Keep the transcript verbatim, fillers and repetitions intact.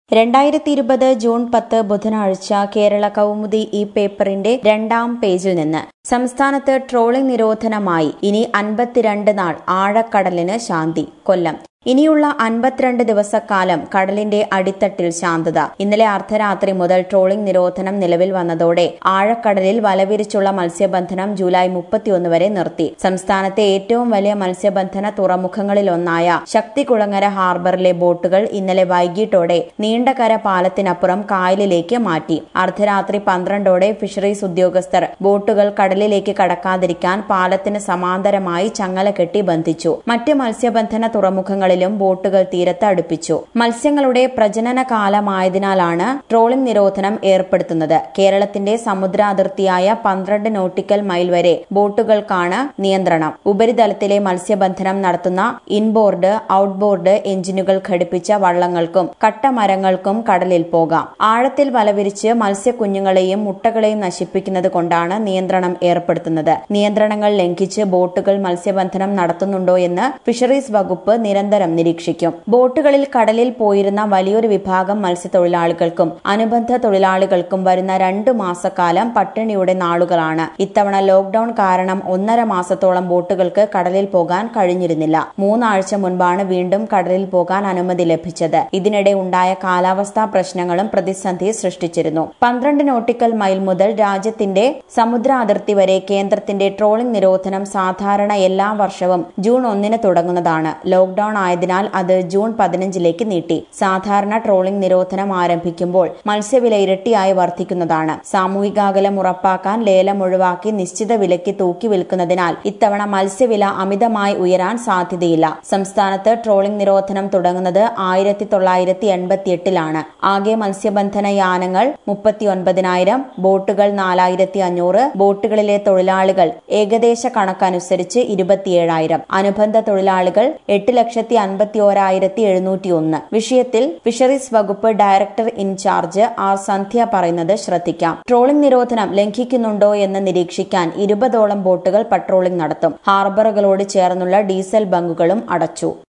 രണ്ടായിരത്തി ഇരുപത് ജൂൺ പത്ത് ബുധനാഴ്ച കേരള കൗമുദി ഈ പേപ്പറിന്റെ രണ്ടാം പേജിൽ നിന്ന് സംസ്ഥാനത്ത് ട്രോളിംഗ് നിരോധനമായി ഇനി അൻപത്തിരണ്ട് നാൾ ആഴക്കടലിന് ശാന്തി. കൊല്ലം. ഇനിയുള്ള അൻപത്തിരണ്ട് ദിവസക്കാലം കടലിന്റെ അടിത്തട്ടിൽ ശാന്തത. ഇന്നലെ അർദ്ധരാത്രി മുതൽ ട്രോളിംഗ് നിരോധനം നിലവിൽ വന്നതോടെ ആഴക്കടലിൽ വലവിരിച്ചുള്ള മത്സ്യബന്ധനം ജൂലൈ മുപ്പത്തിയൊന്ന് വരെ നിർത്തി. സംസ്ഥാനത്തെ ഏറ്റവും വലിയ മത്സ്യബന്ധന തുറമുഖങ്ങളിലൊന്നായ ശക്തികുളങ്ങര ഹാർബറിലെ ബോട്ടുകൾ ഇന്നലെ വൈകിട്ടോടെ നീണ്ടകര പാലത്തിനപ്പുറം കായലിലേക്ക് മാറ്റി. അർദ്ധരാത്രി പന്ത്രണ്ടോടെ ഫിഷറീസ് ഉദ്യോഗസ്ഥർ ബോട്ടുകൾ കടലിലേക്ക് കടക്കാതിരിക്കാൻ പാലത്തിന് സമാന്തരമായി ചങ്ങല കെട്ടി ബന്ധിച്ചു. മറ്റ് മത്സ്യബന്ധന തുറമുഖങ്ങൾ ബോട്ടുകൾ തീരത്ത് അടുപ്പിച്ചു. മത്സ്യങ്ങളുടെ പ്രജനന കാലമായതിനാലാണ് ട്രോളിംഗ് നിരോധനം ഏർപ്പെടുത്തുന്നത്. കേരളത്തിന്റെ സമുദ്രാതിർത്തിയായ പന്ത്രണ്ട് നോട്ടിക്കൽ മൈൽ വരെ ബോട്ടുകൾക്കാണ് നിയന്ത്രണം. ഉപരിതലത്തിലെ മത്സ്യബന്ധനം നടത്തുന്ന ഇൻബോർഡ്, ഔട്ട്ബോർഡ് എഞ്ചിനുകൾ ഘടിപ്പിച്ച വള്ളങ്ങൾക്കും കട്ടമരങ്ങൾക്കും കടലിൽ പോകാം. ആഴത്തിൽ വലവിരിച്ച് മത്സ്യക്കുഞ്ഞുങ്ങളെയും മുട്ടകളെയും നശിപ്പിക്കുന്നത് കൊണ്ടാണ് നിയന്ത്രണം ഏർപ്പെടുത്തുന്നത്. നിയന്ത്രണങ്ങൾ ലംഘിച്ച് ബോട്ടുകൾ മത്സ്യബന്ധനം നടത്തുന്നുണ്ടോ എന്ന് ഫിഷറീസ് വകുപ്പ് നിരന്തരം നിരീക്ഷിക്കും. ബോട്ടുകളിൽ കടലിൽ പോയിരുന്ന വലിയൊരു വിഭാഗം മത്സ്യത്തൊഴിലാളികൾക്കും അനുബന്ധ തൊഴിലാളികൾക്കും വരുന്ന രണ്ടു മാസക്കാലം പട്ടിണിയുടെ നാളുകളാണ്. ഇത്തവണ ലോക്ഡൌൺ കാരണം ഒന്നര മാസത്തോളം ബോട്ടുകൾക്ക് കടലിൽ പോകാൻ കഴിഞ്ഞിരുന്നില്ല. മൂന്നാഴ്ച മുൻപാണ് വീണ്ടും കടലിൽ പോകാൻ അനുമതി ലഭിച്ചത്. ഇതിനിടെ ഉണ്ടായ കാലാവസ്ഥാ പ്രശ്നങ്ങളും പ്രതിസന്ധി സൃഷ്ടിച്ചിരുന്നു. പന്ത്രണ്ട് നോട്ടിക്കൽ മൈൽ മുതൽ രാജ്യത്തിന്റെ സമുദ്ര അതിർത്തി വരെ കേന്ദ്രത്തിന്റെ ട്രോളിംഗ് നിരോധനം സാധാരണ എല്ലാ വർഷവും ജൂൺ ഒന്നിന് തുടങ്ങുന്നതാണ്. ലോക്ഡൌൺ ആയതിനാൽ അത് ജൂൺ പതിനഞ്ചിലേക്ക് നീട്ടി. സാധാരണ ട്രോളിംഗ് നിരോധനം ആരംഭിക്കുമ്പോൾ മത്സ്യവില ഇരട്ടിയായി വർദ്ധിക്കുന്നതാണ്. സാമൂഹികാകലം ഉറപ്പാക്കാൻ ലേലം ഒഴിവാക്കി നിശ്ചിത വിലയ്ക്ക് തൂക്കി വിൽക്കുന്നതിനാൽ ഇത്തവണ മത്സ്യവില അമിതമായി ഉയരാൻ സാധ്യതയില്ല. സംസ്ഥാനത്ത് ട്രോളിംഗ് നിരോധനം തുടങ്ങുന്നത് ആയിരത്തി തൊള്ളായിരത്തി എൺപത്തി എട്ടിലാണ്. ആകെ മത്സ്യബന്ധന യാനങ്ങൾ മുപ്പത്തിയൊൻപതിനായിരം, ബോട്ടുകൾ നാലായിരത്തി അഞ്ഞൂറ്, ബോട്ടുകളിലെ തൊഴിലാളികൾ ഏകദേശ കണക്കനുസരിച്ച് ഇരുപത്തിയേഴായിരം, അനുബന്ധ തൊഴിലാളികൾ എട്ട് ലക്ഷത്തി അൻപത്തി ഓരായിരത്തി എഴുന്നൂറ്റി ഒന്ന്. വിഷയത്തിൽ ഫിഷറീസ് വകുപ്പ് ഡയറക്ടർ ഇൻചാർജ് ആർ സന്ധ്യ പറയുന്നത് ശ്രദ്ധിക്കാം. ട്രോളിംഗ് നിരോധനം ലംഘിക്കുന്നുണ്ടോ എന്ന് നിരീക്ഷിക്കാൻ ഇരുപതോളം ബോട്ടുകൾ പട്രോളിംഗ് നടത്തും. ഹാർബറുകളോട് ചേർന്നുള്ള ഡീസൽ ബങ്കുകളും അടച്ചു.